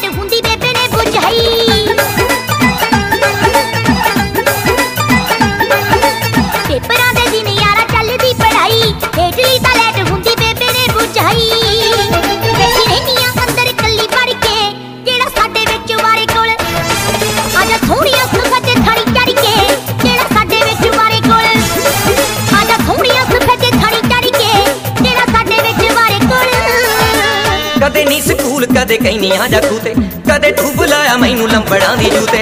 ਹੁੰਦੀ ਬੇਬੇ ਨੇ ਬੁਝਾਈ। ਪੇਪਰਾਂ ਦੇ ਦਿਨ ਯਾਰਾ ਚੱਲਦੀ ਪੜ੍ਹਾਈ, ਹੇਠਲੀ ਤਾਂ ਲੈਟ ਹੁੰਦੀ ਬੇਬੇ ਨੇ ਬੁਝਾਈ। ਬੈਠੀ ਰਹਿੰਦੀਆਂ ਅੰਦਰ ਕੱਲੀ ਪੜ ਕੇ, ਜਿਹੜਾ ਸਾਡੇ ਵਿੱਚ ਵਾਰੇ ਕੋਲ ਆਜਾ ਥੋੜੀਆਂ ਸੁਫੇ ਥਾਣੀ ਚੜ ਕੇ, ਜਿਹੜਾ ਸਾਡੇ ਵਿੱਚ ਵਾਰੇ ਕੋਲ ਆਜਾ ਥੋੜੀਆਂ ਸੁਫੇ ਥਾਣੀ ਚੜ ਕੇ, ਜਿਹੜਾ ਸਾਡੇ ਵਿੱਚ ਵਾਰੇ ਕੋਲ। ਕਦੇ ਨੀ ਸਕੂਲ ਕਦੇ ਕਹਿਨੀ ਆ ਜਾ ਖੂਤੇ, ਕਦੇ ਤੂੰ ਬੁਲਾਇਆ ਮੈਨੂੰ ਲੰਬੜਾਂ ਦੀ ਜੂਤੇ।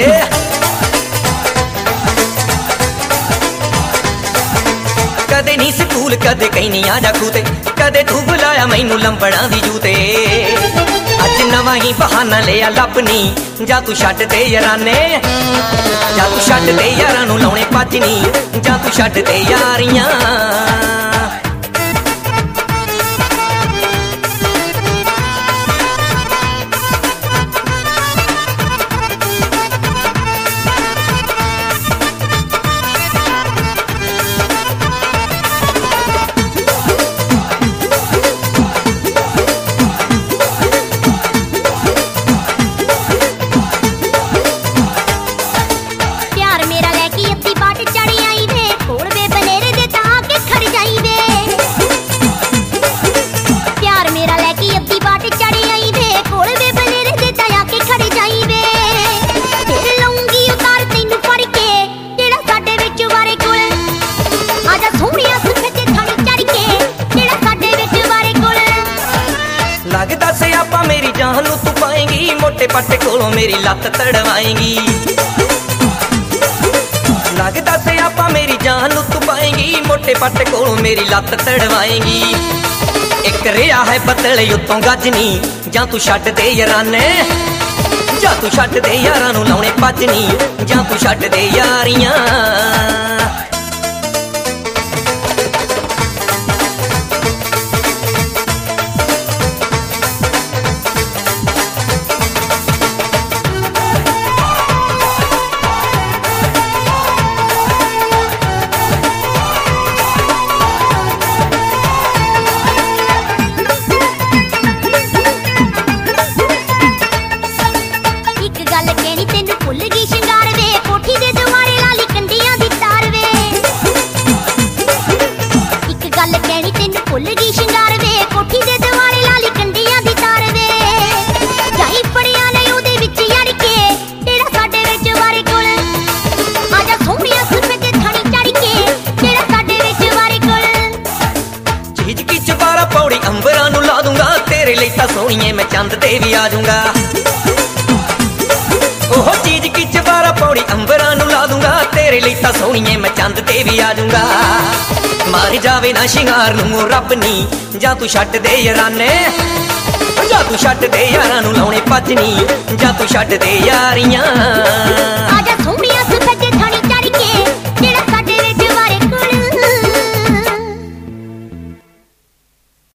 ਕਦੇ ਨੀ ਸਕੂਲ ਕਦੇ ਕਹਿਨੀ ਆ ਜਾ ਖੂਤੇ, ਕਦੇ ਤੂੰ ਬੁਲਾਇਆ ਮੈਨੂੰ ਲੰਬੜਾਂ ਦੀ ਜੂਤੇ। ਅੱਜ ਨਵਾਂ ਹੀ ਬਹਾਨਾ ਲਿਆ ਲੱਭਨੀ, ਜਾਂ ਤੂੰ ਛੱਡ ਦੇ ਯਾਰਾਨੇ, ਜਾਂ ਤੂੰ ਛੱਡ ਦੇ ਯਾਰਾਂ ਨੂੰ ਲਾਉਣੇ ਭੱਜਨੀ, ਜਾਂ ਤੂੰ ਛੱਡ ਦੇ ਯਾਰੀਆਂ। लगदा से आपा मेरी जान नू तू पाएंगी, मोटे पट्टे कोलों मेरी लत्त तड़वाएंगी। लगदा से आपा मेरी जान नू तू पाएंगी, मोटे पट्टे कोलों मेरी लत्त तड़वाएंगी। एक रिया है पतले उत्तों गजनी, जां तू छड्ड दे याराने, जां तू छड्ड दे यारां नू लाउणे भजनी, जां तू छड्ड दे यारियां। पौड़ी अंबरां नू ला दूंगा, तेरे लिए तां सोहणीए मैं चंद ते भी आ जाऊंगा। ओह चीज की चबारा पौड़ी अंबरां नू ला दूंगा, तेरे लिए तां सोहणीए मैं चंद ते भी आ जाऊंगा। मार जावे ना शिंगार नू रब नी, जां तू छड्ड दे याराने, जां तू छड्ड दे यारां नू लाउणे भजनी, जां तू छड्ड दे यारियां।